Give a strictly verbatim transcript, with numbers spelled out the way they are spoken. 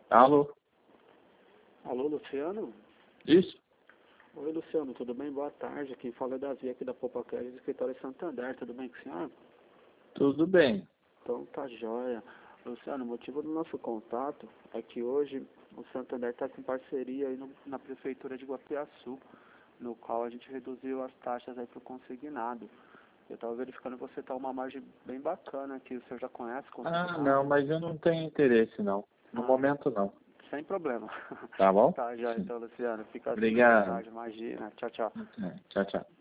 Alô? Alô, Luciano? Isso? Oi, Luciano, tudo bem? Boa tarde. Quem fala é Davi aqui da Poupa Crédito, escritório em Santander. Tudo bem com o senhor? Tudo bem. Então tá jóia. Luciano, o motivo do nosso contato é que hoje o Santander está com parceria aí no, na Prefeitura de Guapiaçu, no qual a gente reduziu as taxas aí para o consignado. Eu estava verificando que você está uma margem bem bacana aqui. O senhor já conhece o Ah, consignado? não, mas eu não tenho interesse, não. No Ah, momento, não. sem problema. Tá bom? Tá, já Sim. então, Luciano. Fica assim, boa Obrigado. tarde, imagina. Tchau, tchau. É, tchau, tchau.